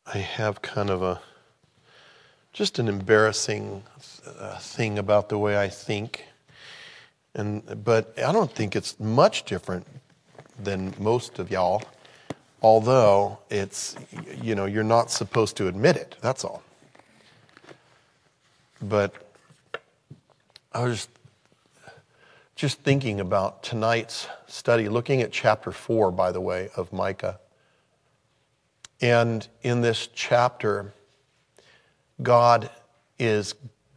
I have kind of just an embarrassing thing about the way I think. But I don't think it's much different than most of y'all, although it's, you're not supposed to admit it, that's all. But I was just thinking about tonight's study, looking at chapter 4, by the way, of Micah. And in this chapter, God is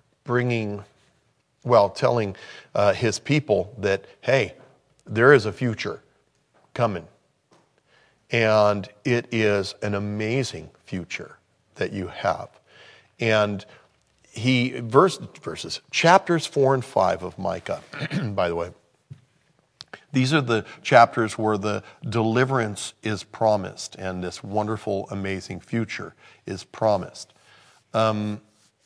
telling his people that, hey, there is a future coming. And it is an amazing future that you have. And chapters 4 and 5 of Micah, by the way, these are the chapters where the deliverance is promised and this wonderful, amazing future is promised. Now,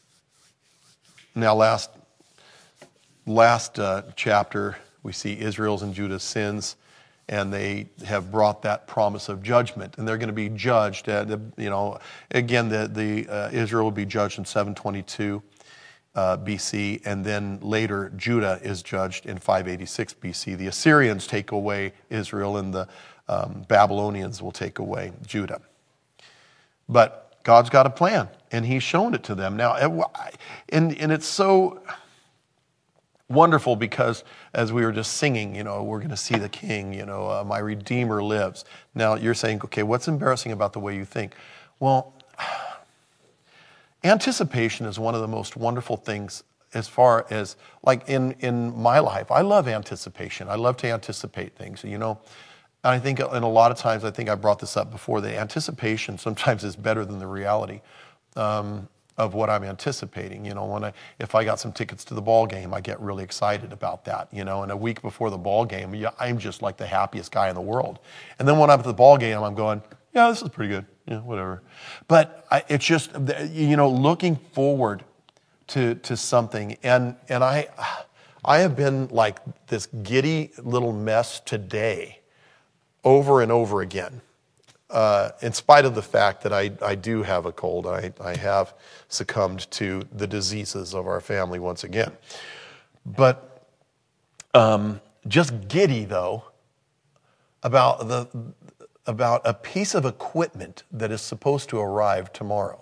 last chapter, we see Israel's and Judah's sins, and they have brought that promise of judgment, and they're going to be judged. Israel will be judged in 722 BC, and then later Judah is judged in 586 BC. The Assyrians take away Israel, and the Babylonians will take away Judah. But God's got a plan, and he's shown it to them. Now, and it's so wonderful because as we were just singing, we're going to see the King, my Redeemer lives. Now, you're saying, okay, what's embarrassing about the way you think? Well, anticipation is one of the most wonderful things as far as, like in my life. I love anticipation. I love to anticipate things, And I think, and a lot of times, I think I brought this up before, the anticipation sometimes is better than the reality of what I'm anticipating. If I got some tickets to the ball game, I get really excited about that. And a week before the ball game, I'm just like the happiest guy in the world. And then when I'm at the ball game, I'm going, yeah, this is pretty good. Yeah, whatever. But it's just, looking forward to something. And I have been like this giddy little mess today over and over again, in spite of the fact that I do have a cold. I have succumbed to the diseases of our family once again. But just giddy, though, about a piece of equipment that is supposed to arrive tomorrow.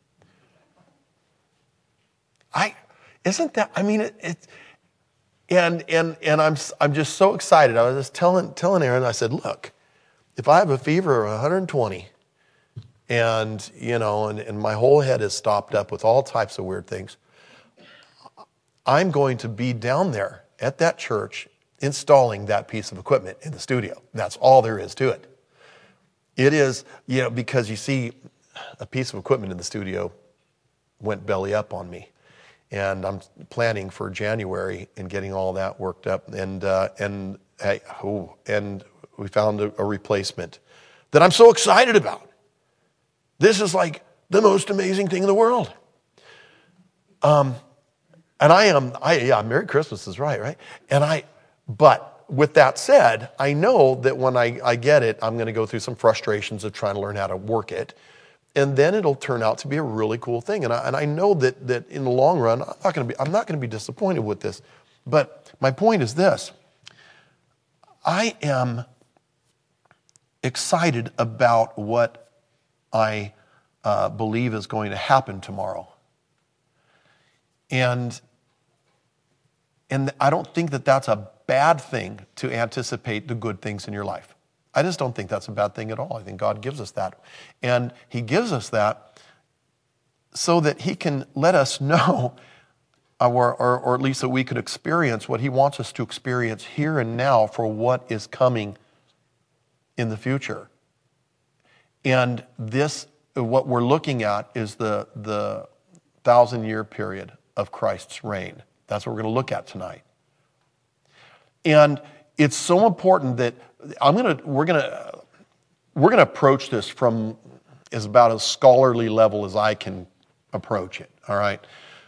I'm just so excited. I was just telling Aaron, I said, look, if I have a fever of 120 and my whole head is stopped up with all types of weird things, I'm going to be down there at that church installing that piece of equipment in the studio. That's all there is to it. It is, because you see, a piece of equipment in the studio went belly up on me. And I'm planning for January and getting all that worked up. And we found a replacement that I'm so excited about. This is like the most amazing thing in the world. Merry Christmas is right? But with that said, I know that when I get it, I'm going to go through some frustrations of trying to learn how to work it. And then it'll turn out to be a really cool thing. And I know that in the long run, I'm not going to be disappointed with this. But my point is this. I am excited about what I believe is going to happen tomorrow. And I don't think that that's a bad thing to anticipate the good things in your life. I just don't think that's a bad thing at all. I think God gives us that. And he gives us that so that he can let us know, or at least that we could experience what he wants us to experience here and now for what is coming in the future. And what we're looking at is the 1,000-year period of Christ's reign. That's what we're going to look at tonight. And it's so important that we're going to approach this from about as scholarly level as I can approach it. All right,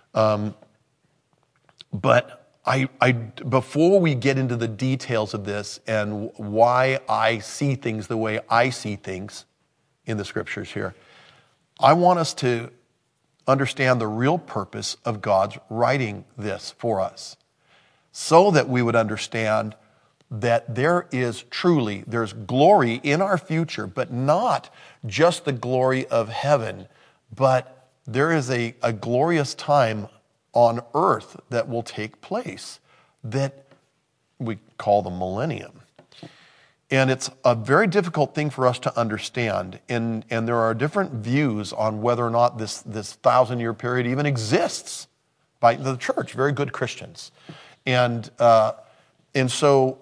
but before we get into the details of this and why I see things the way I see things in the scriptures here, I want us to understand the real purpose of God's writing this for us, so that we would understand that there's glory in our future, but not just the glory of heaven, but there is a glorious time on earth that will take place that we call the millennium. And it's a very difficult thing for us to understand. And there are different views on whether or not this 1,000-year period even exists by the church, very good Christians. And so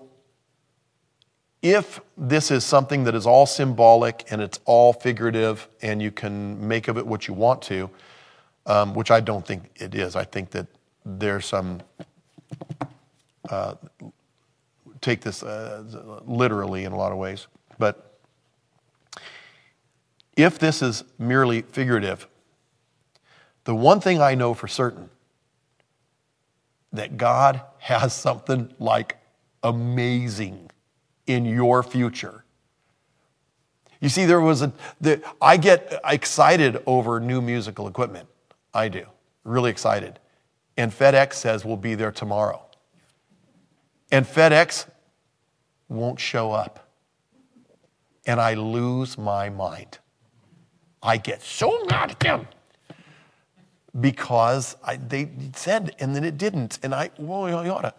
if this is something that is all symbolic and it's all figurative and you can make of it what you want to, which I don't think it is. I think that there's some, take this literally in a lot of ways. But if this is merely figurative, the one thing I know for certain, that God has something like amazing in your future. You see, I get excited over new musical equipment. I do. Really excited. And FedEx says we'll be there tomorrow. And FedEx won't show up. And I lose my mind. I get so mad at them. Because they said, and then it didn't. And you ought to.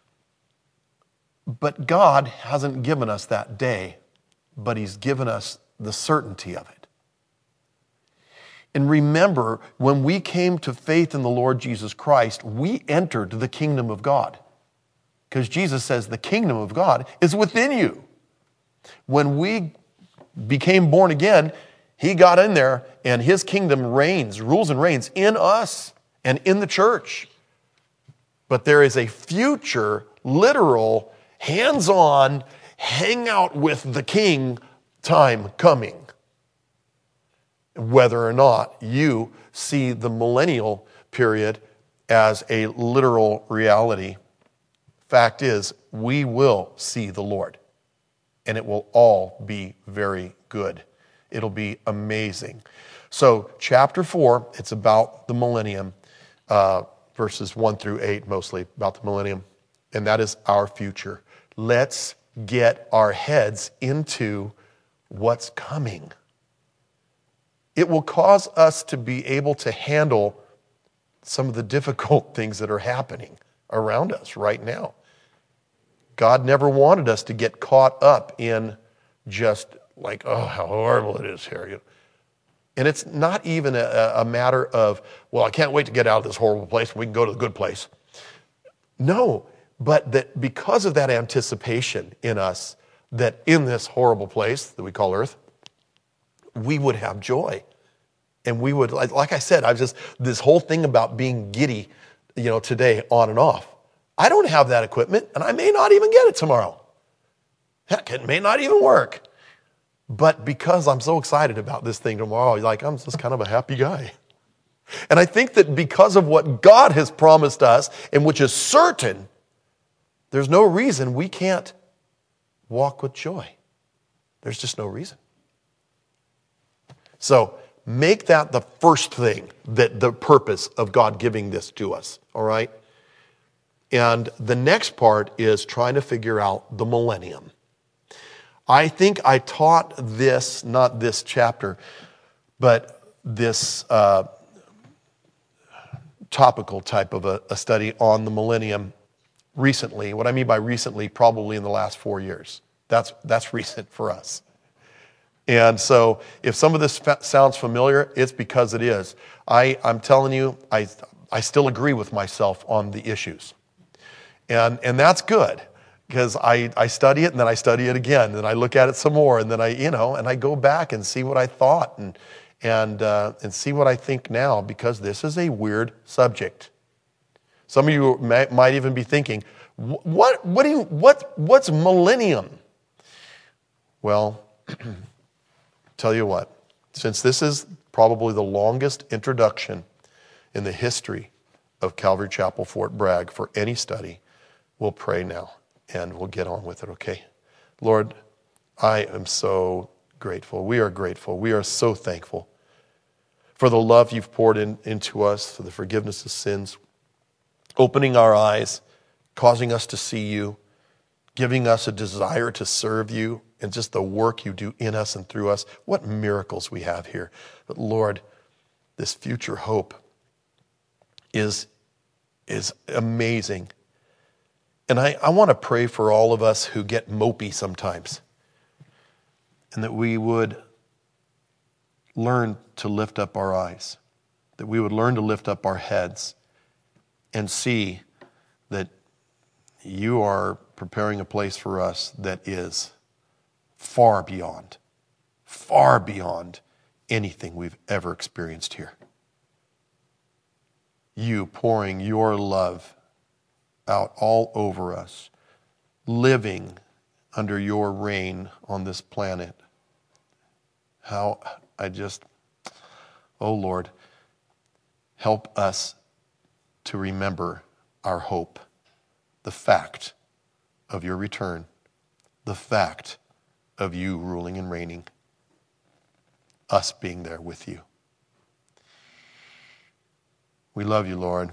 But God hasn't given us that day, but He's given us the certainty of it. And remember, when we came to faith in the Lord Jesus Christ, we entered the kingdom of God. Because Jesus says the kingdom of God is within you. When we became born again, He got in there and His kingdom rules and reigns in us and in the church. But there is a future, literal, hands-on, hang out with the King time coming. Whether or not you see the millennial period as a literal reality, fact is, we will see the Lord. And it will all be very good. It'll be amazing. So chapter 4, it's about the millennium, verses 1 through 8 mostly, about the millennium. And that is our future. Let's get our heads into what's coming. It will cause us to be able to handle some of the difficult things that are happening around us right now. God never wanted us to get caught up in just like, oh, how horrible it is here. And it's not even a matter of, well, I can't wait to get out of this horrible place. We can go to the good place. No, but that because of that anticipation in us, that in this horrible place that we call earth, we would have joy. And we would, like I said, this whole thing about being giddy, today on and off. I don't have that equipment, and I may not even get it tomorrow. Heck, it may not even work. But because I'm so excited about this thing tomorrow, I'm just kind of a happy guy. And I think that because of what God has promised us, and which is certain, there's no reason we can't walk with joy. There's just no reason. So make that the first thing, that the purpose of God giving this to us, all right? And the next part is trying to figure out the millennium. I think I taught this, not this chapter, but this topical type of a study on the millennium recently. What I mean by recently, probably in the last 4 years. That's recent for us. And so if some of this sounds familiar, it's because it is. I'm telling you, I still agree with myself on the issues. And that's good, because I study it and then I study it again, and I look at it some more, and then I go back and see what I thought and see what I think now, because this is a weird subject. Some of you might even be thinking, what's millennium? Well, tell you what, since this is probably the longest introduction in the history of Calvary Chapel, Fort Bragg for any study, we'll pray now and we'll get on with it, okay? Lord, I am so grateful. We are grateful. We are so thankful for the love you've poured into us, for the forgiveness of sins, opening our eyes, causing us to see you, giving us a desire to serve you, and just the work you do in us and through us. What miracles we have here. But Lord, this future hope is amazing. And I want to pray for all of us who get mopey sometimes, and that we would learn to lift up our eyes, that we would learn to lift up our heads and see that you are preparing a place for us that is far beyond anything we've ever experienced here. You pouring your love out all over us, living under your reign on this planet. Oh Lord, help us to remember our hope, the fact of your return, the fact of you ruling and reigning, us being there with you. We love you, Lord,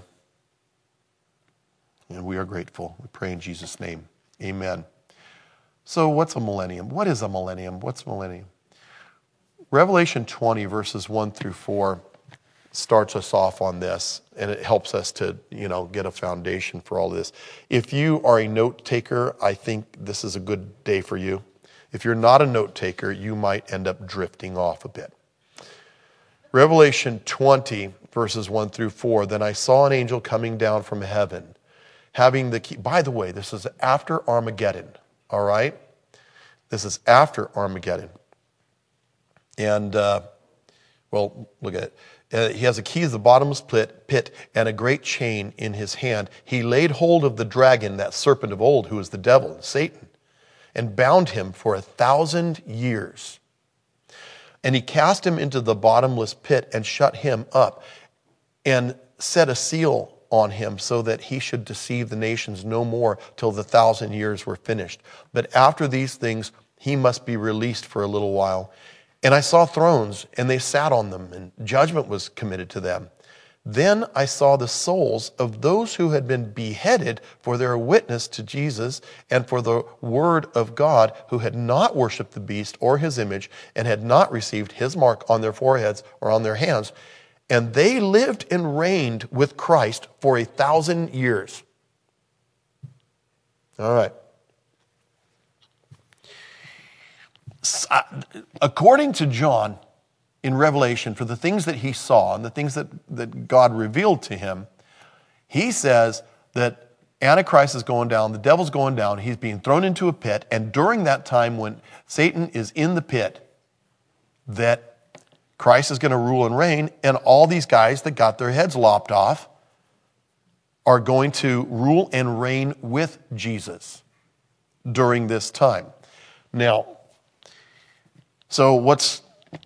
and we are grateful. We pray in Jesus' name. Amen. So what's a millennium? What is a millennium? What's millennium? Revelation 20, verses 1 through 4, starts us off on this, and it helps us to, get a foundation for all this. If you are a note taker, I think this is a good day for you. If you're not a note taker, you might end up drifting off a bit. Revelation 20, verses 1 through 4, then I saw an angel coming down from heaven, having the key. By the way, this is after Armageddon, all right? This is after Armageddon. And, look at it. He has a key of the bottomless pit and a great chain in his hand. He laid hold of the dragon, that serpent of old, who is the devil, Satan, and bound him for 1,000 years. And he cast him into the bottomless pit and shut him up and set a seal on him so that he should deceive the nations no more till the 1,000 years were finished. But after these things, he must be released for a little while. And I saw thrones, and they sat on them, and judgment was committed to them. Then I saw the souls of those who had been beheaded for their witness to Jesus and for the word of God, who had not worshipped the beast or his image, and had not received his mark on their foreheads or on their hands. And they lived and reigned with Christ for 1,000 years. All right. According to John in Revelation, for the things that he saw and the things that God revealed to him, he says that Antichrist is going down, the devil's going down, he's being thrown into a pit, and during that time when Satan is in the pit, that Christ is going to rule and reign, and all these guys that got their heads lopped off are going to rule and reign with Jesus during this time. Now, So what's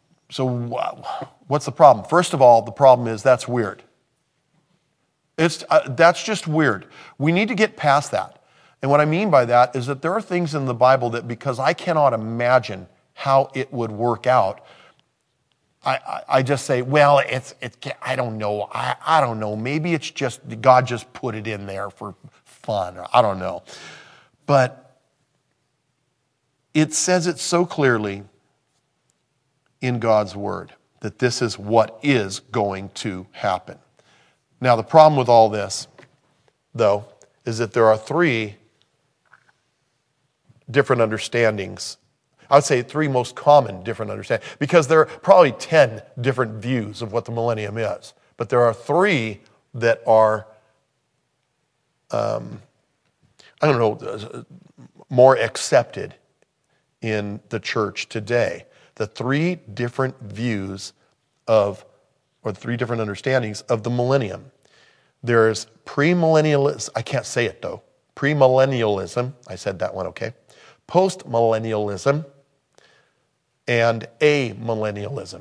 the problem? First of all, the problem is that's weird. That's just weird. We need to get past that. And what I mean by that is that there are things in the Bible that, because I cannot imagine how it would work out, I just say, well, I don't know. I don't know. Maybe it's just God just put it in there for fun. I don't know. But it says it so clearly in God's word that this is what is going to happen. Now, the problem with all this, though, is that there are three different understandings. I would say three most common different understandings, because there are probably 10 different views of what the millennium is. But there are three that are, more accepted in the church today. The three different views or three different understandings of the millennium. There's premillennialism, I can't say it though. Premillennialism, I said that one, okay. Postmillennialism, and amillennialism.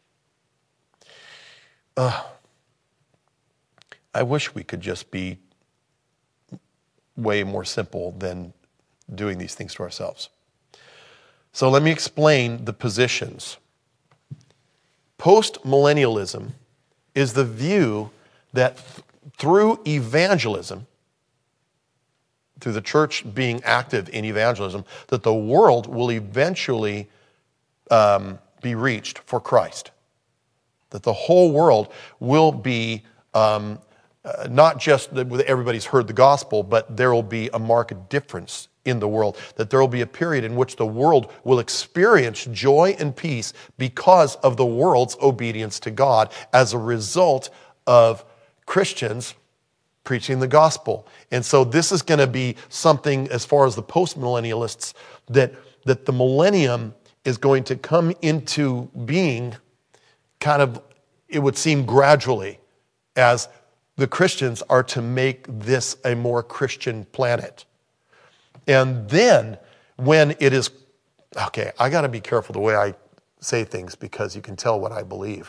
I wish we could just be way more simple than doing these things to ourselves. So let me explain the positions. Post-millennialism is the view that through evangelism, through the church being active in evangelism, that the world will eventually be reached for Christ. That the whole world will be, not just that everybody's heard the gospel, but there will be a marked difference in the world. That there will be a period in which the world will experience joy and peace because of the world's obedience to God as a result of Christians preaching the gospel. And so this is going to be something, as far as the post-millennialists, that the millennium is going to come into being kind of, it would seem, gradually, as the Christians are to make this a more Christian planet. And then when it is, okay, I got to be careful the way I say things because you can tell what I believe.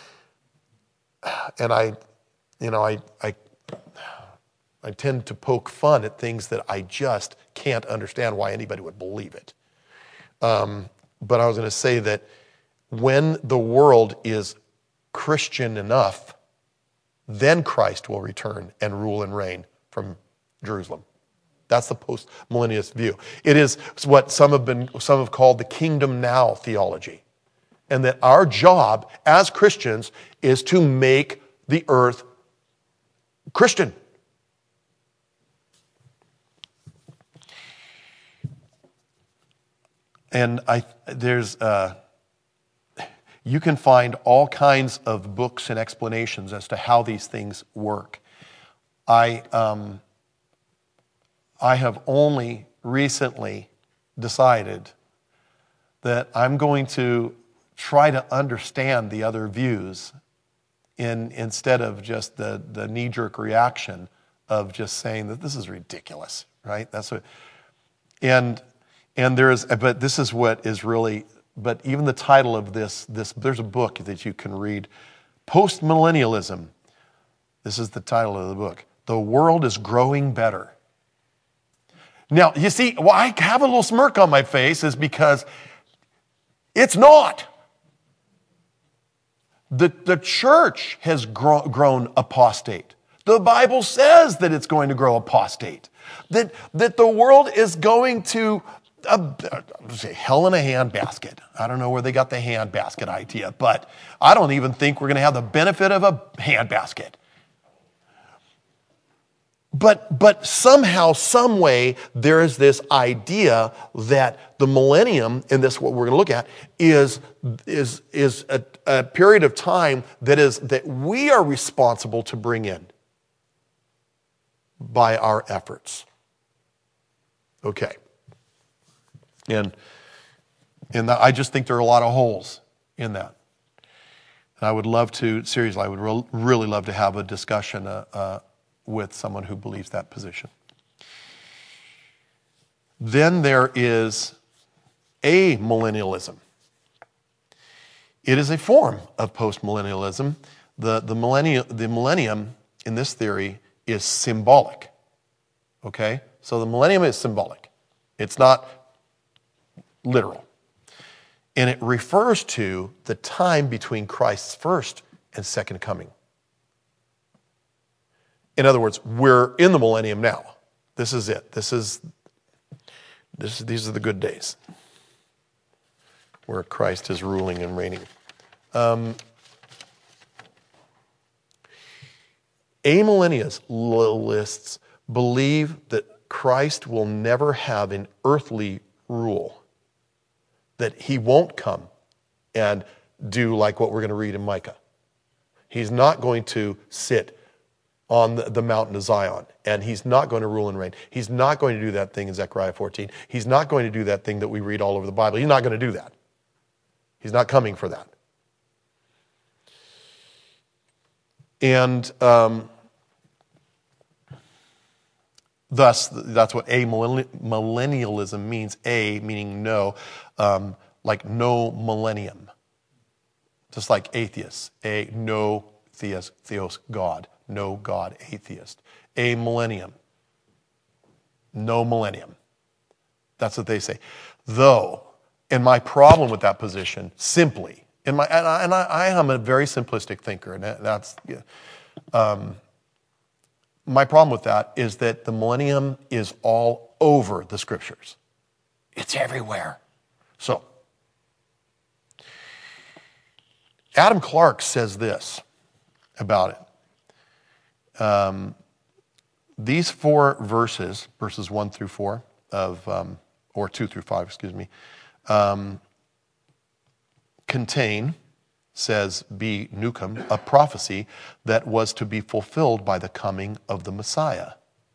And I tend to poke fun at things that I just can't understand why anybody would believe it. But I was going to say that when the world is Christian enough, then Christ will return and rule and reign from Jerusalem. That's the post-millennialist view. It is what some have called the kingdom now theology. And that our job as Christians is to make the earth Christian. And you can find all kinds of books and explanations as to how these things work. I have only recently decided that I'm going to try to understand the other views instead of just the knee-jerk reaction of just saying that this is ridiculous, right? That's what, but this is what is really, but even the title of this, there's a book that you can read, Post-Millennialism. This is the title of the book. The World is Growing Better. Now, you see, why I have a little smirk on my face is because it's not. The church has grown apostate. The Bible says that it's going to grow apostate. That the world is going to hell in a handbasket. I don't know where they got the handbasket idea, but I don't even think we're going to have the benefit of a handbasket. But somehow, some way, there is this idea that the millennium, and this is what we're going to look at, is a period of time that we are responsible to bring in by our efforts. Okay. And I just think there are a lot of holes in that. And I would love to, seriously, I would really love to have a discussion with someone who believes that position. Then there is amillennialism. It is a form of postmillennialism. The millennium in this theory is symbolic. Okay? So the millennium is symbolic. It's not literal. And it refers to the time between Christ's first and second coming. In other words, we're in the millennium now. This is it. These are the good days where Christ is ruling and reigning. Amillennialists believe that Christ will never have an earthly rule, that he won't come and do like what we're going to read in Micah. He's not going to sit on the mountain of Zion, and he's not going to rule and reign. He's not going to do that thing in Zechariah 14. He's not going to do that thing that we read all over the Bible. He's not going to do that. He's not coming for that. And thus, that's what amillennialism means. A meaning no, like no millennium. Just like atheists. No theos, God. No God, atheist. A millennium. No millennium. That's what they say. Though, and my problem with that position simply I am a very simplistic thinker, and that's my problem with that is that the millennium is all over the scriptures. It's everywhere. So, Adam Clarke says this about it. These 4 verses, verses 1 through 4 or 2 through 5, excuse me, contain, says B. Newcomb, a prophecy that was to be fulfilled by the coming of the Messiah,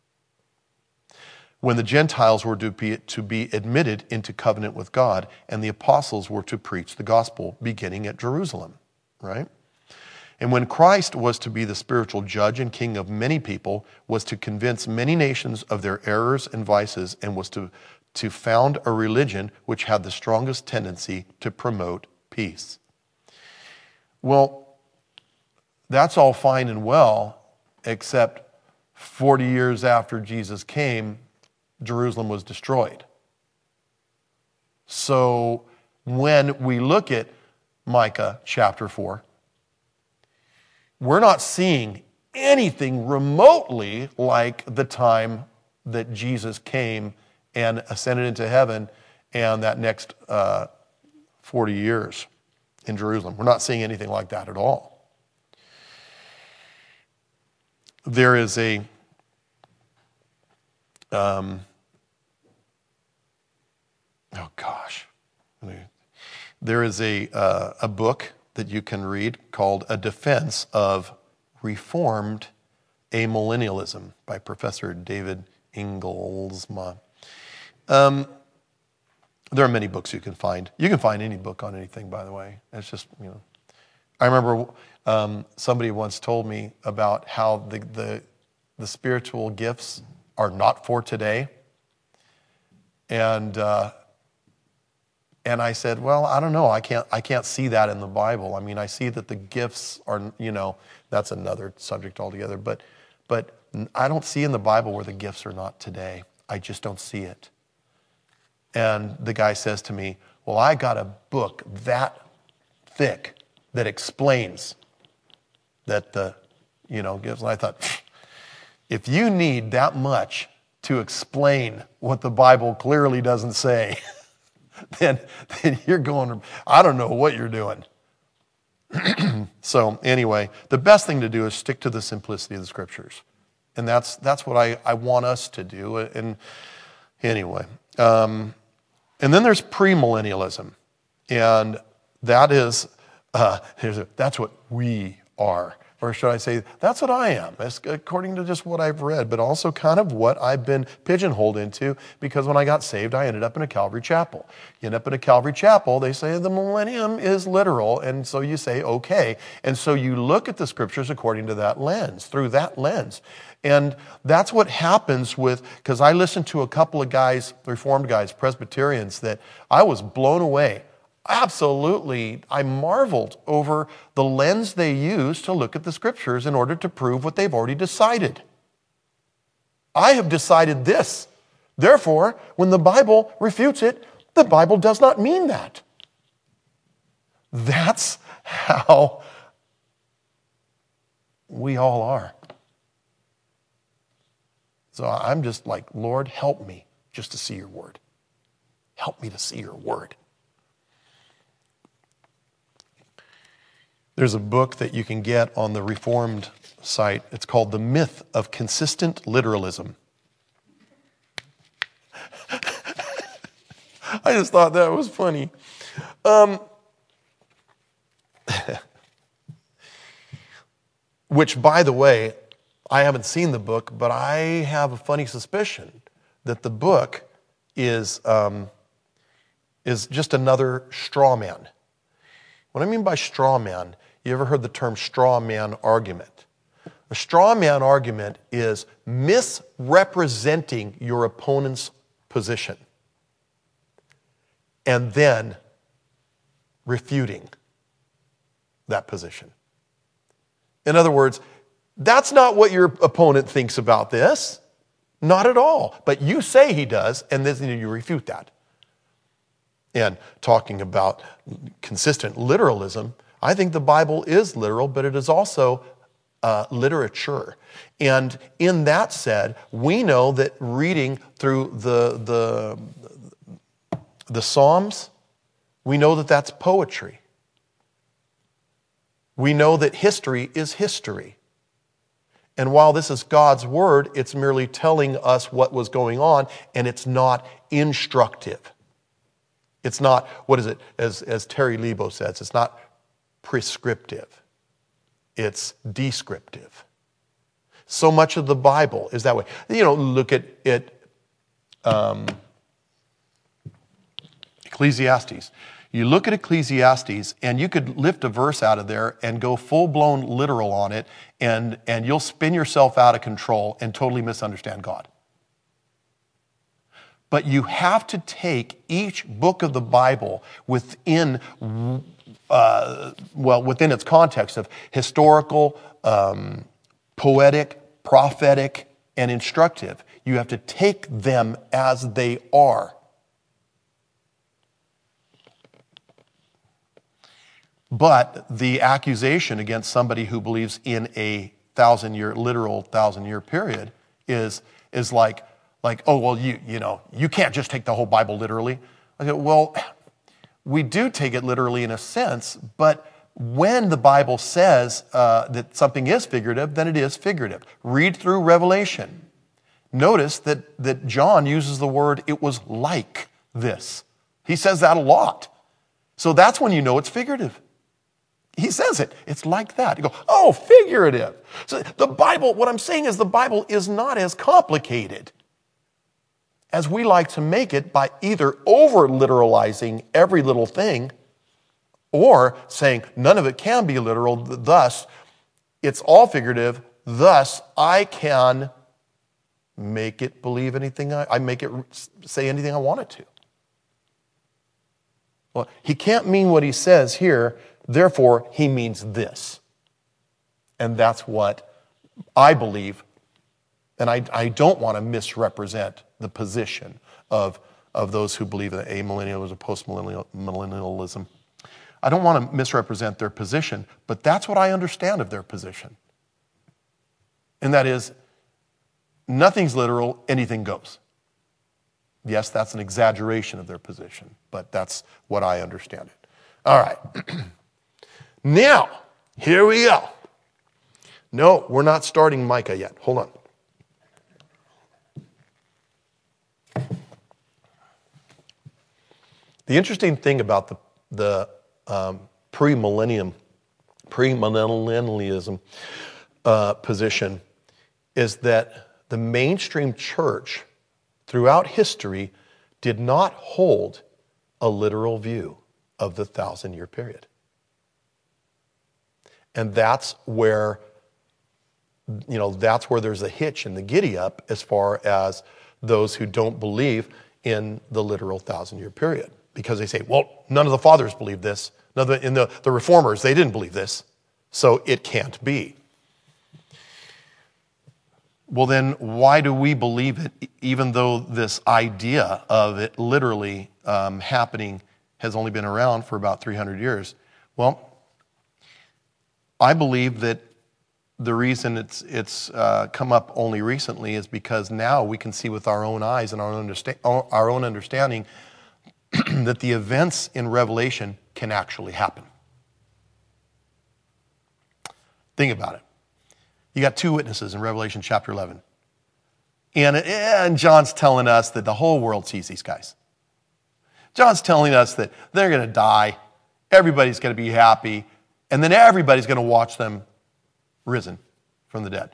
when the Gentiles were to be admitted into covenant with God, and the apostles were to preach the gospel beginning at Jerusalem, right? And when Christ was to be the spiritual judge and king of many people, was to convince many nations of their errors and vices, and was to found a religion which had the strongest tendency to promote peace. Well, that's all fine and well, except 40 years after Jesus came, Jerusalem was destroyed. So when we look at Micah chapter 4, we're not seeing anything remotely like the time that Jesus came and ascended into heaven and that next 40 years in Jerusalem. We're not seeing anything like that at all. There is a there is a book that you can read called A Defense of Reformed Amillennialism by Professor David Ingelsma. There are many books you can find. You can find any book on anything, by the way. It's just, I remember somebody once told me about how the spiritual gifts are not for today. And I said, well, I don't know. I can't see that in the Bible. I mean, I see that the gifts are, that's another subject altogether. But I don't see in the Bible where the gifts are not today. I just don't see it. And the guy says to me, well, I got a book that thick that explains that the, gifts. And I thought, if you need that much to explain what the Bible clearly doesn't say, then you're going, I don't know what you're doing. So anyway, the best thing to do is stick to the simplicity of the scriptures. And that's what I want us to do. And anyway, and then there's premillennialism. And that is, that's what we are. Or should I say, that's what I am, according to just what I've read, but also kind of what I've been pigeonholed into, because when I got saved, I ended up in a Calvary chapel. You end up in a Calvary chapel, they say the millennium is literal, and so you say, okay. And so you look at the scriptures according to that lens, through that lens. And that's what happens because I listened to a couple of guys, Reformed guys, Presbyterians, that I was blown away. Absolutely, I marveled over the lens they use to look at the scriptures in order to prove what they've already decided. I have decided this. Therefore, when the Bible refutes it, the Bible does not mean that. That's how we all are. So I'm just like, Lord, help me just to see your word. Help me to see your word. There's a book that you can get on the Reformed site. It's called The Myth of Consistent Literalism. I just thought that was funny. Which, by the way, I haven't seen the book, but I have a funny suspicion that the book is just another straw man. What I mean by straw man, you ever heard the term straw man argument? A straw man argument is misrepresenting your opponent's position and then refuting that position. In other words, that's not what your opponent thinks about this. Not at all. But you say he does, and then you refute that. And talking about consistent literalism, I think the Bible is literal, but it is also literature. And in that said, we know that reading through the Psalms, we know that that's poetry. We know that history is history. And while this is God's word, it's merely telling us what was going on, and it's not instructive. It's not, what is it, as Terry Lebo says, it's not prescriptive. It's descriptive. So much of the Bible is that way. Look at Ecclesiastes. You look at Ecclesiastes, and you could lift a verse out of there and go full-blown literal on it, and you'll spin yourself out of control and totally misunderstand God. But you have to take each book of the Bible within its context of historical, poetic, prophetic, and instructive. You have to take them as they are. But the accusation against somebody who believes in a literal 1,000-year period is like, oh, well, you can't just take the whole Bible literally. I go, well, we do take it literally in a sense, but when the Bible says that something is figurative, then it is figurative. Read through Revelation. Notice that John uses the word, it was like this. He says that a lot. So that's when you know it's figurative. He says it. It's like that. You go, oh, figurative. So the Bible, what I'm saying is the Bible is not as complicated as we like to make it by either over-literalizing every little thing or saying none of it can be literal, thus it's all figurative, thus I can make it believe anything, I make it say anything I want it to. Well, he can't mean what he says here, therefore he means this. And that's what I believe, and I don't want to misrepresent the position of those who believe in amillennialism, postmillennialism. I don't want to misrepresent their position, but that's what I understand of their position. And that is, nothing's literal, anything goes. Yes, that's an exaggeration of their position, but that's what I understand it. All right. Now, here we go. No, we're not starting Micah yet. Hold on. The interesting thing about the premillennialism position is that the mainstream church throughout history did not hold a literal view of the 1,000-year period. And that's where there's a hitch in the giddy up as far as those who don't believe in the literal 1,000-year period. Because they say, well, none of the fathers believed this. In the reformers, they didn't believe this. So it can't be. Well, then why do we believe it, even though this idea of it literally happening has only been around for about 300 years? Well, I believe that the reason it's come up only recently is because now we can see with our own eyes and our own understanding that the events in Revelation can actually happen. Think about it. You got two witnesses in Revelation chapter 11. And John's telling us that the whole world sees these guys. John's telling us that they're going to die, everybody's going to be happy, and then everybody's going to watch them risen from the dead.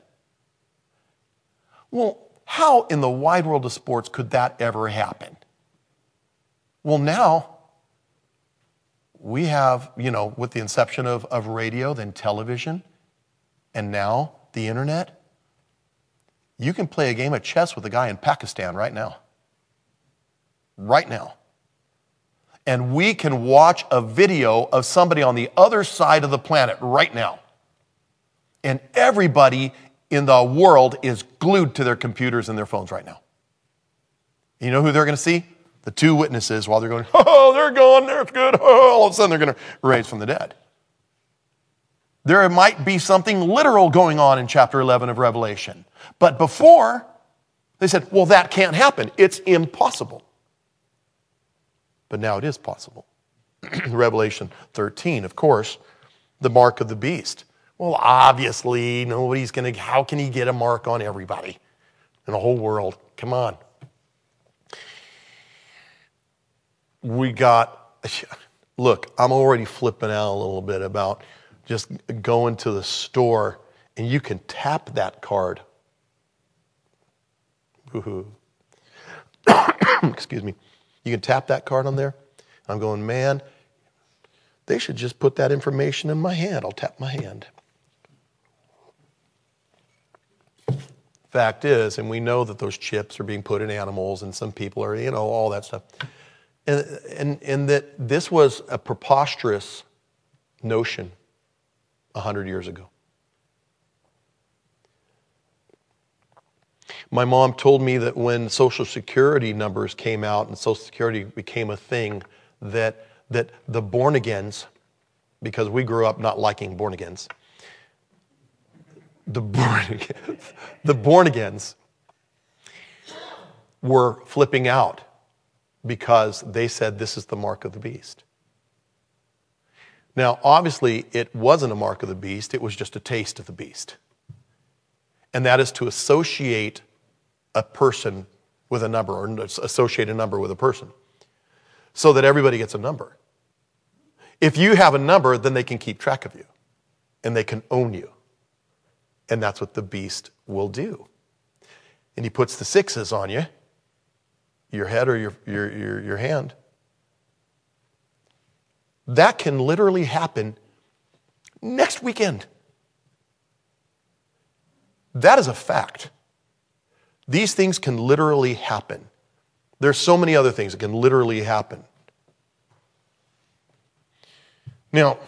Well, how in the wide world of sports could that ever happen? Well, now we have, with the inception of radio, then television, and now the internet, you can play a game of chess with a guy in Pakistan right now. Right now. And we can watch a video of somebody on the other side of the planet right now. And everybody in the world is glued to their computers and their phones right now. You know who they're going to see? The two witnesses, while they're going, oh, they're gone, they're good, oh, all of a sudden they're going to raise from the dead. There might be something literal going on in chapter 11 of Revelation. But before, they said, well, that can't happen. It's impossible. But now it is possible. Revelation 13, of course, the mark of the beast. Well, obviously, nobody's going to, how can he get a mark on everybody in the whole world? Come on. Look, I'm already flipping out a little bit about just going to the store and you can tap that card. Excuse me. You can tap that card on there. I'm going, man, they should just put that information in my hand. I'll tap my hand. Fact is, and we know that those chips are being put in animals and some people are, all that stuff. And that this was a preposterous notion 100 years ago. My mom told me that when Social Security numbers came out and Social Security became a thing, that the born-agains, because we grew up not liking born-agains, the born-agains were flipping out because they said this is the mark of the beast. Now, obviously, it wasn't a mark of the beast. It was just a taste of the beast. And that is to associate a person with a number, or associate a number with a person, so that everybody gets a number. If you have a number, then they can keep track of you, and they can own you. And that's what the beast will do. And he puts the sixes on you, your head or your hand. That can literally happen next weekend. That is a fact. These things can literally happen. There's so many other things that can literally happen. Now,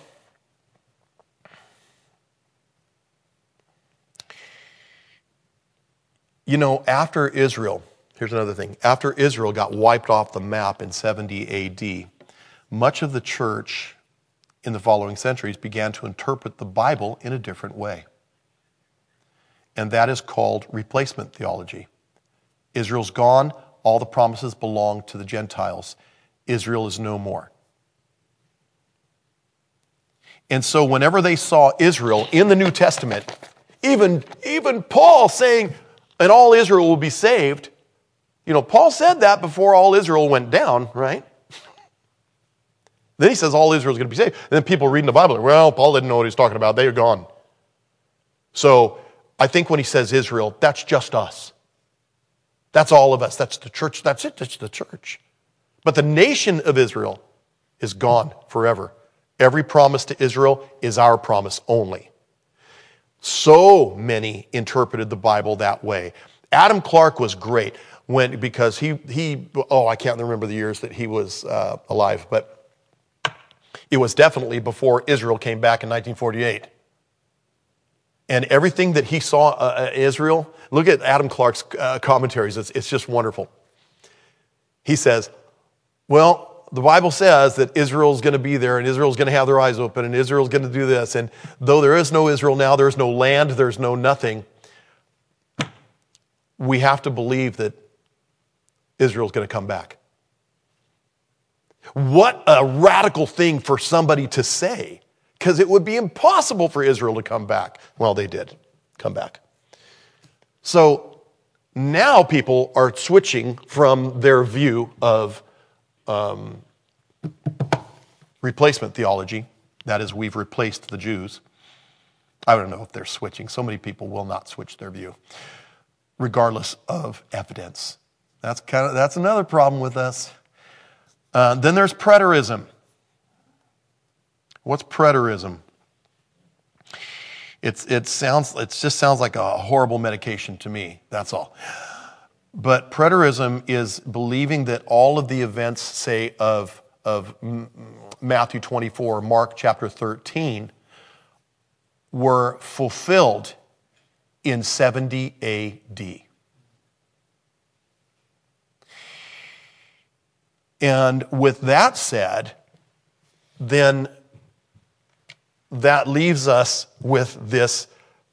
after Israel, here's another thing. After Israel got wiped off the map in 70 AD, much of the church in the following centuries began to interpret the Bible in a different way. And that is called replacement theology. Israel's gone, all the promises belong to the Gentiles. Israel is no more. And so whenever they saw Israel in the New Testament, even Paul saying, and all Israel will be saved, Paul said that before all Israel went down, right? Then he says all Israel is going to be saved. And then people reading the Bible, well, Paul didn't know what he's talking about. They are gone. So I think when he says Israel, that's just us. That's all of us. That's the church. That's it. That's the church. But the nation of Israel is gone forever. Every promise to Israel is our promise only. So many interpreted the Bible that way. Adam Clarke was great because he I can't remember the years that he was alive, but it was definitely before Israel came back in 1948. And everything that he saw Israel, look at Adam Clarke's commentaries. It's just wonderful. He says, well, the Bible says that Israel's going to be there and Israel's going to have their eyes open and Israel's going to do this. And though there is no Israel now, there's no land, there's no nothing, we have to believe that Israel's going to come back. What a radical thing for somebody to say, because it would be impossible for Israel to come back. Well, they did come back. So now people are switching from their view of replacement theology. That is, we've replaced the Jews. I don't know if they're switching. So many people will not switch their view, regardless of evidence. That's another problem with us. Then there's preterism. What's preterism? It just sounds like a horrible medication to me. That's all. But preterism is believing that all of the events, say, of Matthew 24, Mark chapter 13, were fulfilled in 70 AD. And with that said, then that leaves us with this,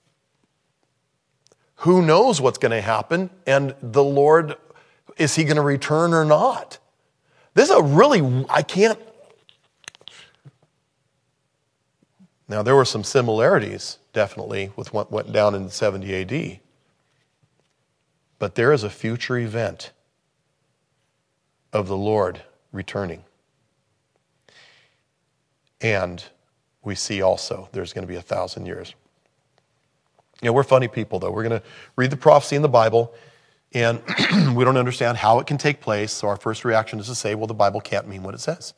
who knows what's going to happen, and the Lord, is he going to return or not? This is a really, Now there were some similarities, definitely, with what went down in 70 AD. But there is a future event of the Lord returning. And we see also there's going to be 1,000 years. We're funny people, though. We're going to read the prophecy in the Bible, and we don't understand how it can take place, so our first reaction is to say, well, the Bible can't mean what it says.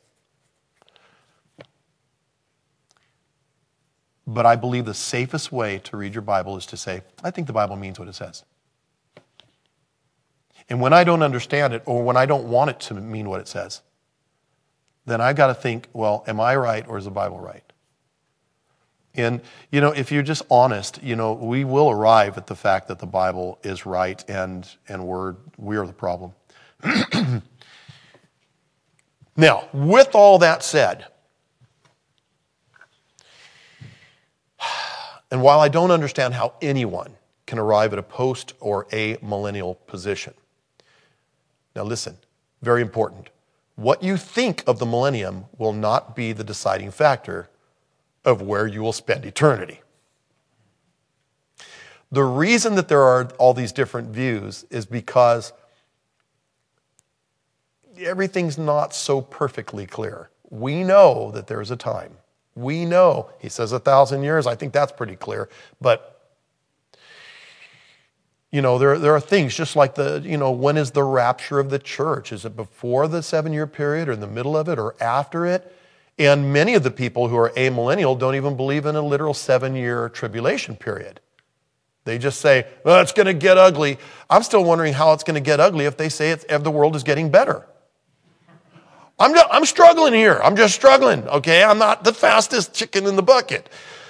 But I believe the safest way to read your Bible is to say, I think the Bible means what it says. And when I don't understand it, or when I don't want it to mean what it says, then I've got to think, well, am I right or is the Bible right? And, if you're just honest, we will arrive at the fact that the Bible is right and we are the problem. Now, with all that said, and while I don't understand how anyone can arrive at a post or a millennial position, now listen, very important. What you think of the millennium will not be the deciding factor of where you will spend eternity. The reason that there are all these different views is because everything's not so perfectly clear. We know that there's a time. We know, he says 1,000 years, I think that's pretty clear, but there are things just like when is the rapture of the church? Is it before the 7-year period or in the middle of it or after it? And many of the people who are amillennial don't even believe in a literal 7-year tribulation period. They just say, well, it's going to get ugly. I'm still wondering how it's going to get ugly if they say the world is getting better. I'm struggling here. I'm just struggling, okay? I'm not the fastest chicken in the bucket.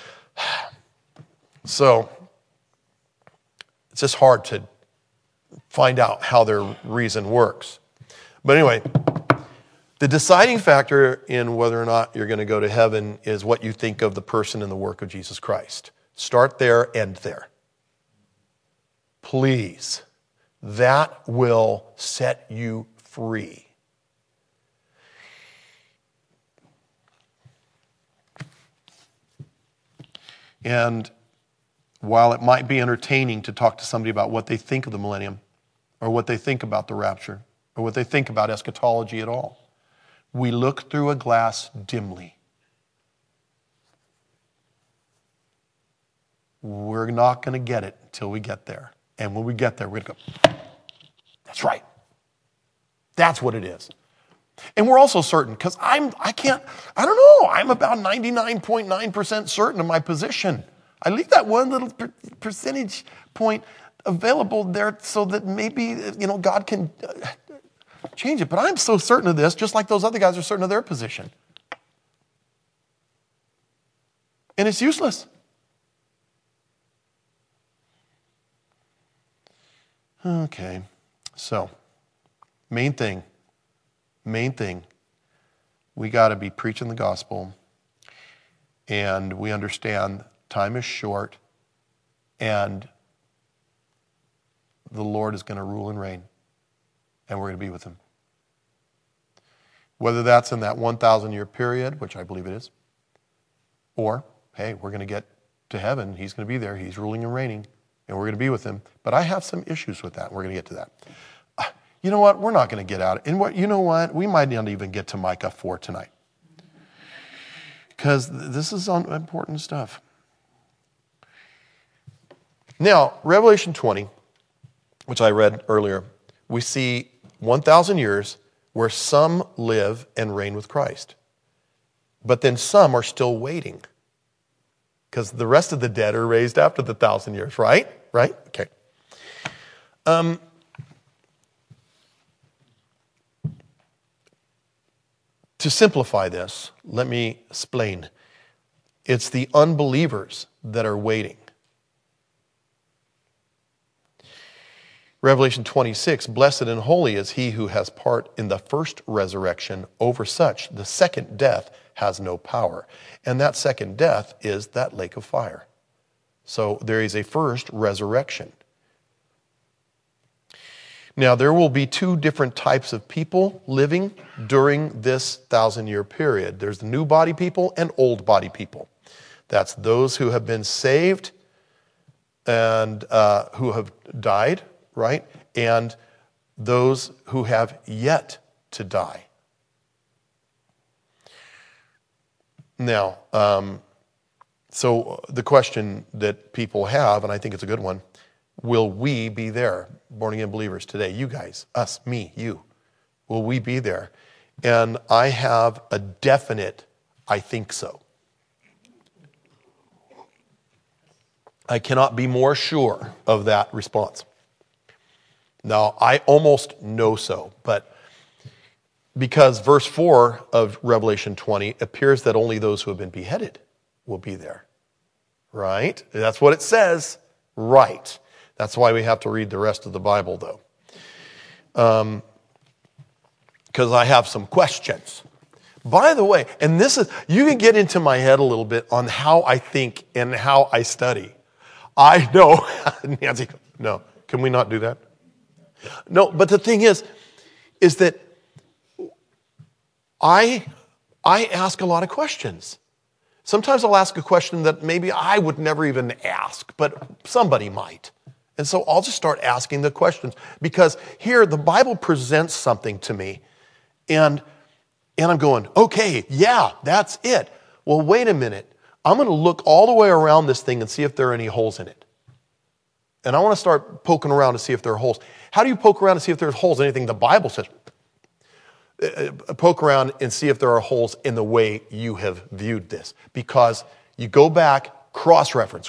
So it's just hard to find out how their reason works. But anyway, the deciding factor in whether or not you're going to go to heaven is what you think of the person and the work of Jesus Christ. Start there, end there. Please. That will set you free. And while it might be entertaining to talk to somebody about what they think of the millennium, or what they think about the rapture, or what they think about eschatology at all, we look through a glass dimly. We're not going to get it until we get there. And when we get there, we're going to go, that's right. That's what it is. And we're also certain, because I don't know, I'm about 99.9% certain of my position. I leave that one little percentage point available there so that maybe, God can change it. But I'm so certain of this, just like those other guys are certain of their position. And it's useless. Okay, so main thing, we got to be preaching the gospel, and we understand time is short, and the Lord is going to rule and reign, and we're going to be with him. Whether that's in that 1,000-year period, which I believe it is, or, hey, we're going to get to heaven, he's going to be there, he's ruling and reigning, and we're going to be with him. But I have some issues with that, and we're going to get to that. You know what? We're not going to get out. And we might not even get to Micah 4 tonight. Because this is important stuff. Now, Revelation 20, which I read earlier, we see 1,000 years where some live and reign with Christ. But then some are still waiting. Because the rest of the dead are raised after the 1,000 years, right? Right? Okay. To simplify this, let me explain. It's the unbelievers that are waiting. Revelation 26, blessed and holy is he who has part in the first resurrection. Over such, the second death has no power. And that second death is that lake of fire. So there is a first resurrection. Now, there will be two different types of people living during this 1,000-year period. There's the new body people and old body people. That's those who have been saved and who have died, right? And those who have yet to die. Now, so the question that people have, and I think it's a good one, will we be there, born-again believers today? You guys, us, me, you. Will we be there? And I have a definite, I think so. I cannot be more sure of that response. Now, I almost know so, but because verse 4 of Revelation 20 appears that only those who have been beheaded will be there. Right? That's what it says. Right. That's why we have to read the rest of the Bible, though. Because I have some questions. By the way, and this is, you can get into my head a little bit on how I think and how I study. I know, Nancy, no, can we not do that? No, but the thing is that I ask a lot of questions. Sometimes I'll ask a question that maybe I would never even ask, but somebody might. And so I'll just start asking the questions because here the Bible presents something to me and I'm going, okay, yeah, that's it. Well, wait a minute. I'm going to look all the way around this thing and see if there are any holes in it. And I want to start poking around to see if there are holes. How do you poke around to see if there's holes in anything the Bible says? Poke around and see if there are holes in the way you have viewed this. Because you go back, cross-reference,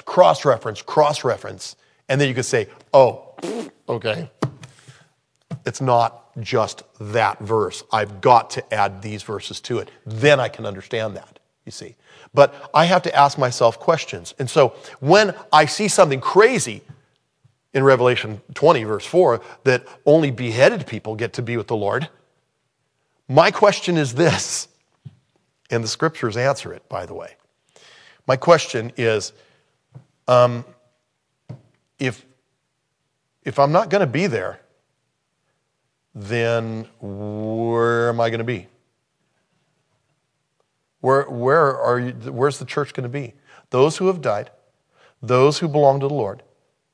and then you can say, oh, okay. It's not just that verse. I've got to add these verses to it. Then I can understand that, you see. But I have to ask myself questions. And so when I see something crazy in Revelation 20, verse 4, that only beheaded people get to be with the Lord, my question is this, and the scriptures answer it, by the way. My question is, if I'm not going to be there, then where am I going to be? Where's the church going to be? Those who have died, those who belong to the Lord.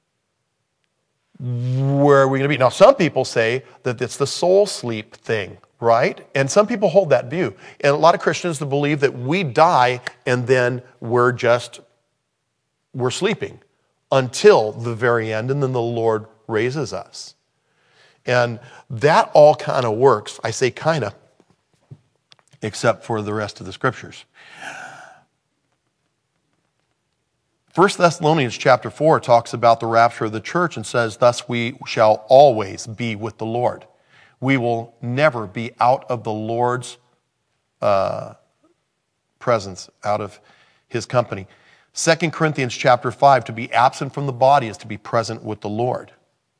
Where are we going to be? Now, some people say that it's the soul sleep thing, right? And some people hold that view. And a lot of Christians believe that we die and then we're sleeping until the very end, and then the Lord raises us. And that all kind of works. I say kind of, except for the rest of the scriptures. 1 Thessalonians chapter 4 talks about the rapture of the church and says, thus we shall always be with the Lord. We will never be out of the Lord's presence, out of his company. 2 Corinthians chapter 5, to be absent from the body is to be present with the Lord.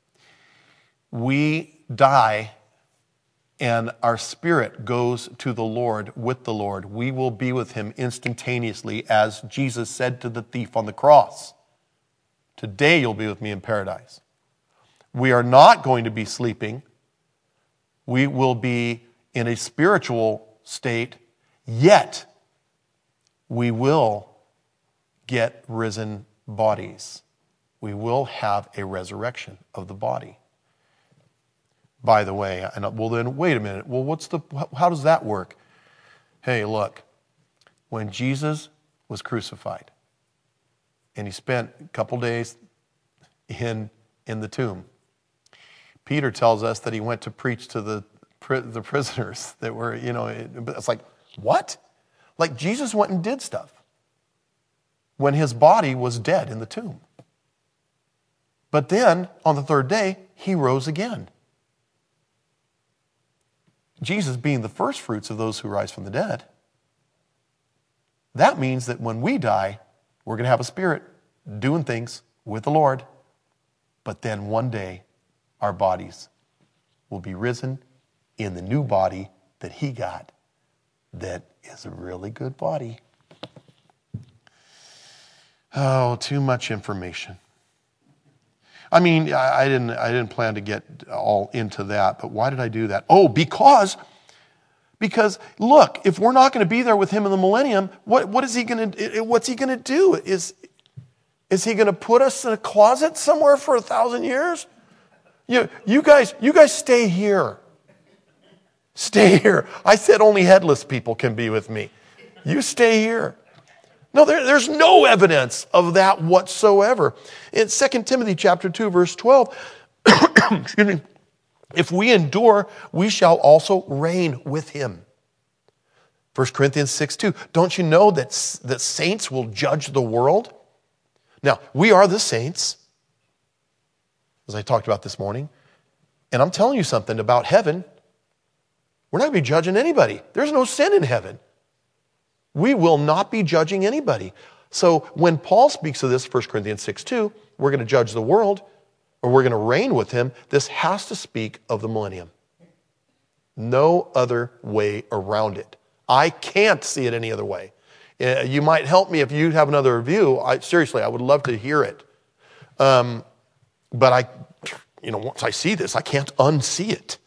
We die and our spirit goes to the Lord with the Lord. We will be with him instantaneously, as Jesus said to the thief on the cross. Today you'll be with me in paradise. We are not going to be sleeping. We will be in a spiritual state, yet we will get risen bodies. We will have a resurrection of the body. By the way, well then, wait a minute. Well, how does that work? Hey, look, when Jesus was crucified and he spent a couple days in the tomb, Peter tells us that he went to preach to the prisoners that were, it's like, what? Like Jesus went and did stuff when his body was dead in the tomb. But then, on the third day, he rose again. Jesus being the first fruits of those who rise from the dead. That means that when we die, we're going to have a spirit doing things with the Lord. But then one day, our bodies will be risen in the new body that he got that is a really good body. Oh, too much information. I mean, I didn't plan to get all into that, but why did I do that? Oh, because look, if we're not going to be there with him in the millennium, what's he going to do? Is he going to put us in a closet somewhere for 1,000 years? You guys stay here. Stay here. I said only headless people can be with me. You stay here. No, there's no evidence of that whatsoever. In 2 Timothy chapter 2, verse 12, excuse me, if we endure, we shall also reign with him. 1 Corinthians 6:2, don't you know that saints will judge the world? Now, we are the saints, as I talked about this morning, and I'm telling you something about heaven. We're not going to be judging anybody. There's no sin in heaven. We will not be judging anybody. So when Paul speaks of this, 1 Corinthians 6:2, we're going to judge the world, or we're going to reign with him, this has to speak of the millennium. No other way around it. I can't see it any other way. You might help me if you have another view. Seriously, I would love to hear it. But once I see this, I can't unsee it.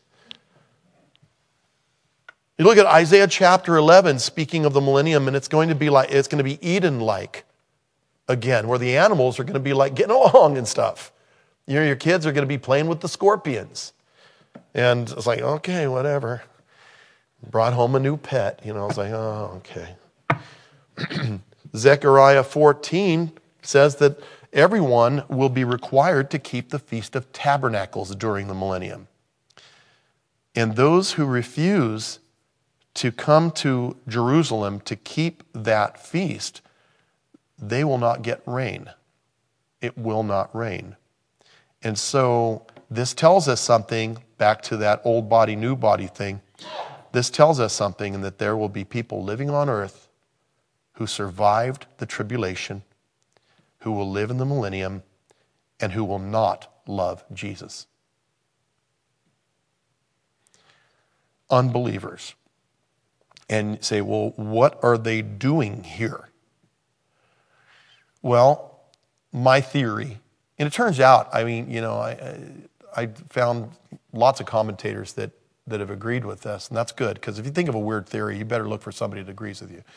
You look at Isaiah chapter 11, speaking of the millennium, and it's going to be Eden-like again, where the animals are going to be like getting along and stuff. Your kids are going to be playing with the scorpions. And it's like, okay, whatever. Brought home a new pet. I was like, oh, okay. Zechariah 14 says that everyone will be required to keep the Feast of Tabernacles during the millennium. And those who refuse to come to Jerusalem to keep that feast, they will not get rain. It will not rain. And so this tells us something, back to that old body, new body thing. This tells us something, in that there will be people living on earth who survived the tribulation, who will live in the millennium, and who will not love Jesus. Unbelievers. And say, well, what are they doing here? Well, my theory, and it turns out, I found lots of commentators that have agreed with this, and that's good, because if you think of a weird theory, you better look for somebody that agrees with you.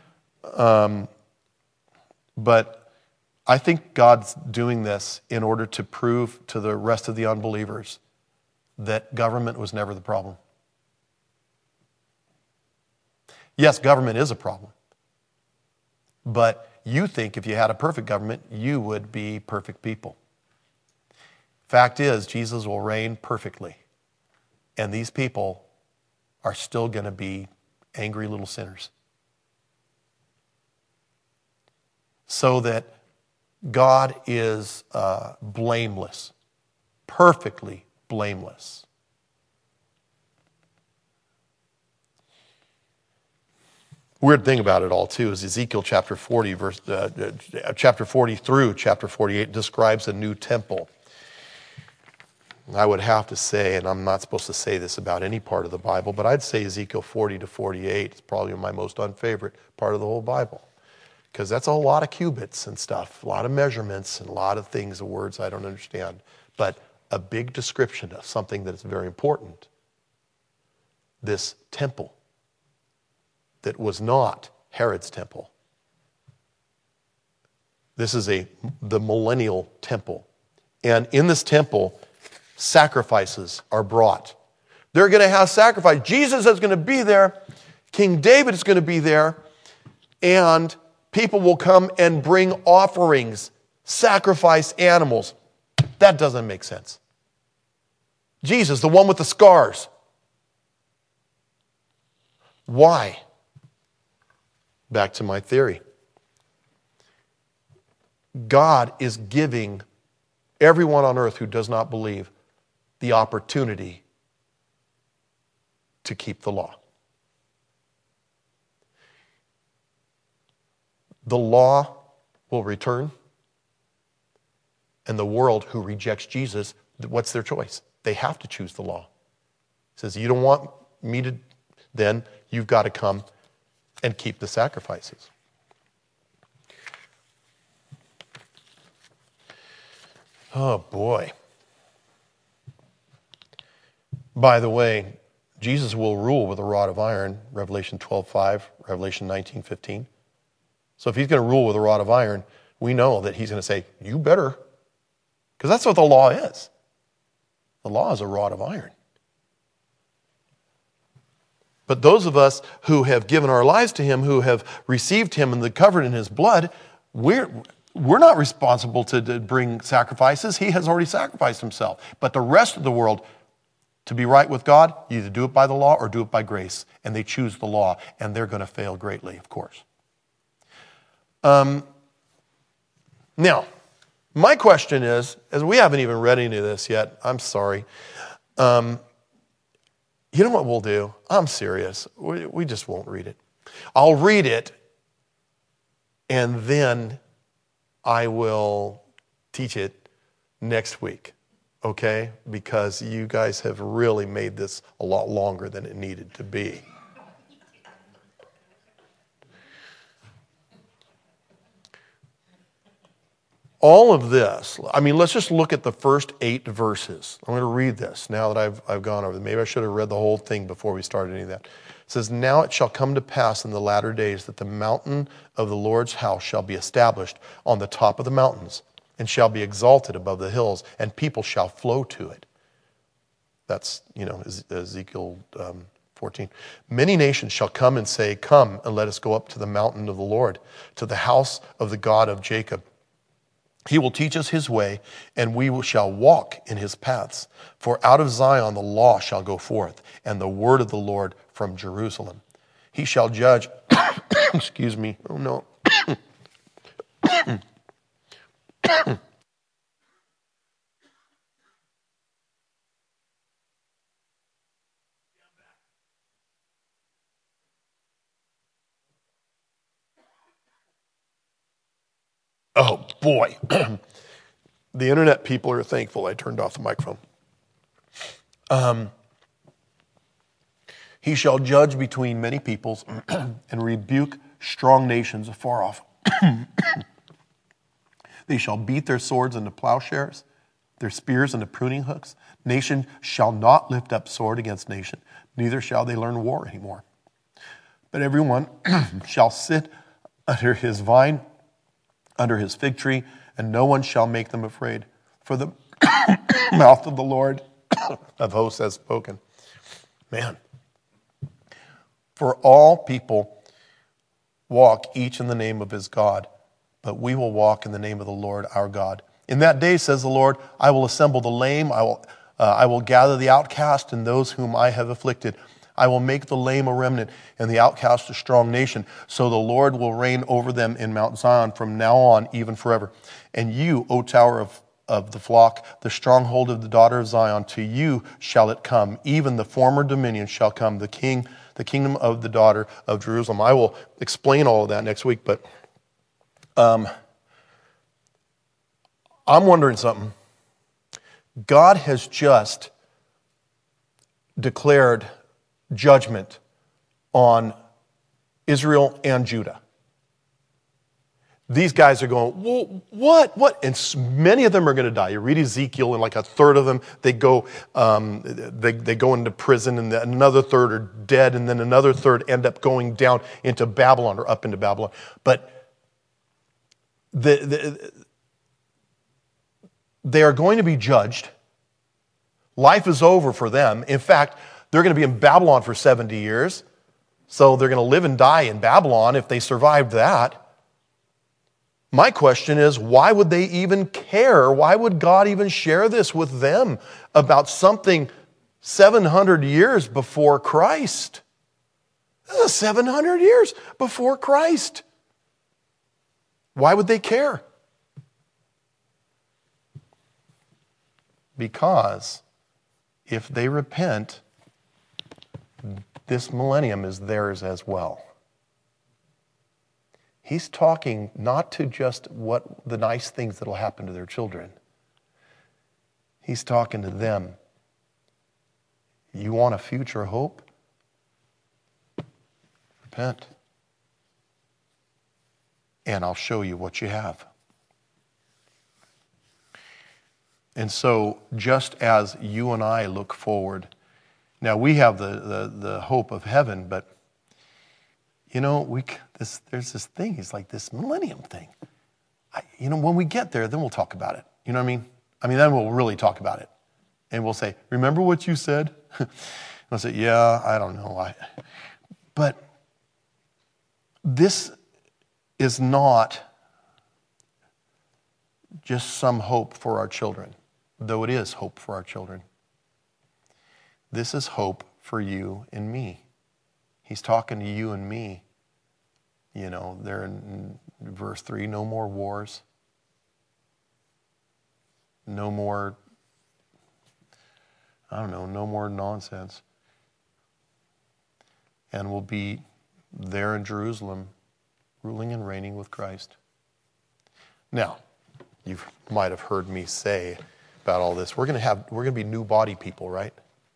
But I think God's doing this in order to prove to the rest of the unbelievers that government was never the problem. Yes, government is a problem. But you think if you had a perfect government, you would be perfect people. Fact is, Jesus will reign perfectly. And these people are still going to be angry little sinners. So that God is blameless, perfectly blameless. Weird thing about it all, too, is Ezekiel chapter 40, chapter 40 through chapter 48 describes a new temple. I would have to say, and I'm not supposed to say this about any part of the Bible, but I'd say Ezekiel 40 to 48 is probably my most unfavorite part of the whole Bible. Because that's a lot of cubits and stuff, a lot of measurements and a lot of things, words I don't understand. But a big description of something that is very important. This temple that was not Herod's temple. This is the millennial temple. And in this temple, sacrifices are brought. They're going to have sacrifice. Jesus is going to be there. King David is going to be there. And people will come and bring offerings, sacrifice animals. That doesn't make sense. Jesus, the one with the scars. Why? Back to my theory. God is giving everyone on earth who does not believe the opportunity to keep the law. The law will return, and the world who rejects Jesus what's their choice? They have to choose the law. He says, you don't want me to, then you've got to come and keep the sacrifices. Oh, boy. By the way, Jesus will rule with a rod of iron, Revelation 12:5, Revelation 19:15. So if he's going to rule with a rod of iron, we know that he's going to say, you better. Because that's what the law is. The law is a rod of iron. But those of us who have given our lives to him, who have received him and covered in his blood, we're not responsible to bring sacrifices. He has already sacrificed himself. But the rest of the world, to be right with God, you either do it by the law or do it by grace. And they choose the law, and they're going to fail greatly, of course. Now, my question is, as we haven't even read any of this yet, I'm sorry. You know what we'll do? I'm serious. We just won't read it. I'll read it, and then I will teach it next week, okay? Because you guys have really made this a lot longer than it needed to be. All of this, I mean, let's just look at the first 8 verses. I'm going to read this now that I've gone over them. Maybe I should have read the whole thing before we started any of that. It says, now it shall come to pass in the latter days that the mountain of the Lord's house shall be established on the top of the mountains and shall be exalted above the hills, and people shall flow to it. That's, Ezekiel 14. Many nations shall come and say, come and let us go up to the mountain of the Lord, to the house of the God of Jacob. He will teach us his way, and we shall walk in his paths. For out of Zion the law shall go forth, and the word of the Lord from Jerusalem. He shall judge, excuse me, oh no. Oh boy. The internet people are thankful I turned off the microphone. He shall judge between many peoples and rebuke strong nations afar off. They shall beat their swords into plowshares, their spears into pruning hooks. Nation shall not lift up sword against nation, neither shall they learn war anymore. But everyone shall sit under his vine, under his fig tree, and no one shall make them afraid. For the mouth of the Lord of hosts has spoken. Man. For all people walk each in the name of his God, but we will walk in the name of the Lord our God. In that day, says the Lord, I will assemble the lame, I will gather the outcast and those whom I have afflicted. I will make the lame a remnant and the outcast a strong nation. So the Lord will reign over them in Mount Zion from now on, even forever. And you, O tower of the flock, the stronghold of the daughter of Zion, to you shall it come. Even the former dominion shall come, the kingdom of the daughter of Jerusalem. I will explain all of that next week, but I'm wondering something. God has just declared judgment on Israel and Judah. These guys are going, well, what? And many of them are going to die. You read Ezekiel, and like a third of them, they go into prison, and another third are dead, and then another third end up going down into Babylon or up into Babylon. But they are going to be judged. Life is over for them. In fact, they're going to be in Babylon for 70 years. So they're going to live and die in Babylon if they survived that. My question is, why would they even care? Why would God even share this with them about something 700 years before Christ? 700 years before Christ. Why would they care? Because if they repent, this millennium is theirs as well. He's talking not to just what the nice things that will happen to their children. He's talking to them. You want a future hope? Repent. And I'll show you what you have. And so, just as you and I look forward, now we have the hope of heaven, but you know, there's this thing, it's like this millennium thing. When we get there, then we'll talk about it. You know what I mean? Then we'll really talk about it. And we'll say, remember what you said? I'll say, yeah, I don't know. But this is not just some hope for our children, though it is hope for our children. This is hope for you and me. He's talking to you and me. You know, there in verse 3, no more wars. No more, no more nonsense. And we'll be there in Jerusalem, ruling and reigning with Christ. Now, you might have heard me say about all this, we're going to be new body people, right?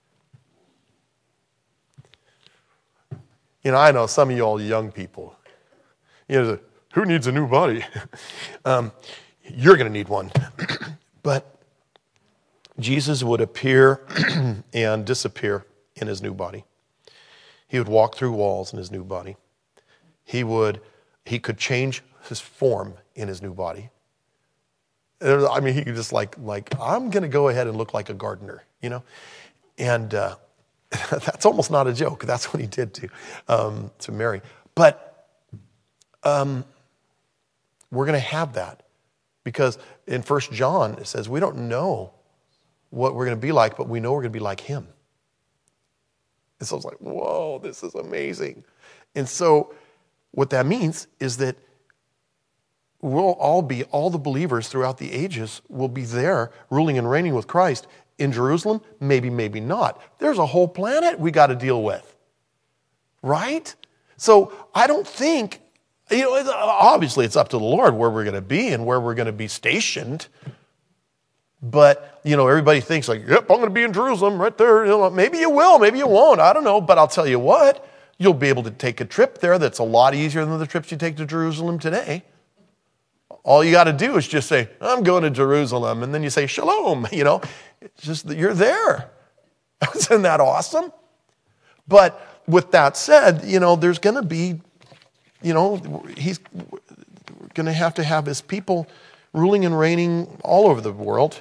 You know, I know some of you all young people, who needs a new body? You're going to need one. But Jesus would appear and disappear in his new body. He would walk through walls in his new body. He could change his form in his new body. He could just like I'm going to go ahead and look like a gardener, And that's almost not a joke. That's what he did to Mary. But we're going to have that because in 1 John it says we don't know what we're going to be like, but we know we're going to be like him. And so it's like, whoa, this is amazing. And so what that means is that all the believers throughout the ages will be there ruling and reigning with Christ in Jerusalem. Maybe, maybe not. There's a whole planet we got to deal with. Right? So I don't think, obviously it's up to the Lord where we're going to be and where we're going to be stationed. But, everybody thinks like, yep, I'm going to be in Jerusalem right there. Maybe you will, maybe you won't. I don't know. But I'll tell you what, you'll be able to take a trip there that's a lot easier than the trips you take to Jerusalem today. All you got to do is just say, I'm going to Jerusalem. And then you say, shalom, It's just that you're there. Isn't that awesome? But with that said, there's going to be, he's going to have his people ruling and reigning all over the world,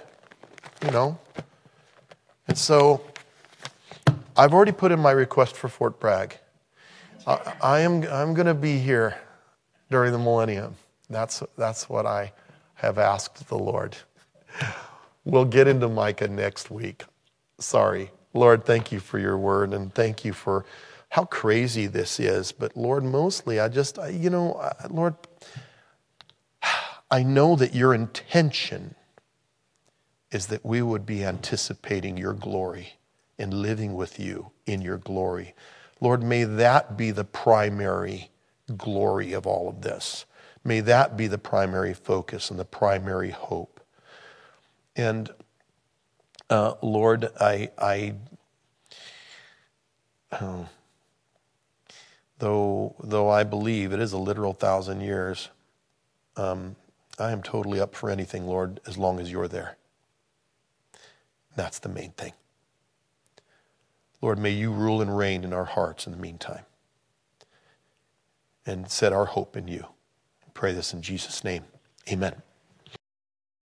And so I've already put in my request for Fort Bragg. I'm going to be here during the millennium. That's what I have asked the Lord. We'll get into Micah next week. Sorry. Lord, thank you for your word and thank you for how crazy this is. But Lord, mostly Lord, I know that your intention is that we would be anticipating your glory and living with you in your glory. Lord, may that be the primary glory of all of this. May that be the primary focus and the primary hope. And Lord, though I believe it is a literal 1,000 years, I am totally up for anything, Lord, as long as you're there. That's the main thing. Lord, may you rule and reign in our hearts in the meantime. And set our hope in you. I pray this in Jesus' name. Amen.